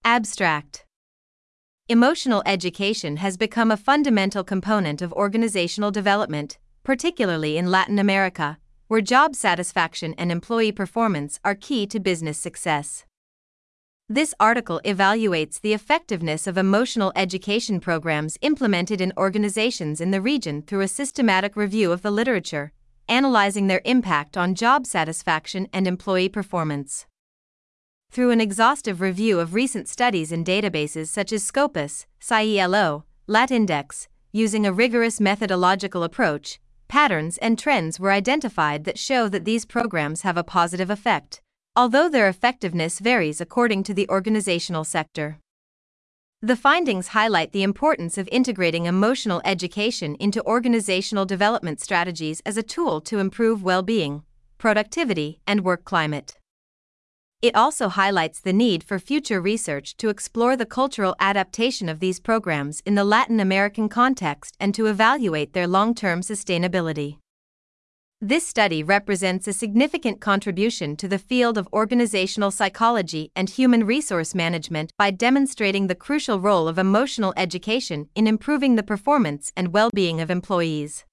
Abstract. Emotional education has become a fundamental component of organizational development, particularly in Latin America, where job satisfaction and employee performance are key to business success. This article evaluates the effectiveness of emotional education programs implemented in organizations in the region through a systematic review of the literature, analyzing their impact on job satisfaction and employee performance. Through an exhaustive review of recent studies in databases such as Scopus, SciELO, LatIndex, using a rigorous methodological approach, patterns and trends were identified that show that these programs have a positive effect, although their effectiveness varies according to the organizational sector. The findings highlight the importance of integrating emotional education into organizational development strategies as a tool to improve well-being, productivity, and work climate. It also highlights the need for future research to explore the cultural adaptation of these programs in the Latin American context and to evaluate their long-term sustainability. This study represents a significant contribution to the field of organizational psychology and human resource management by demonstrating the crucial role of emotional education in improving the performance and well-being of employees.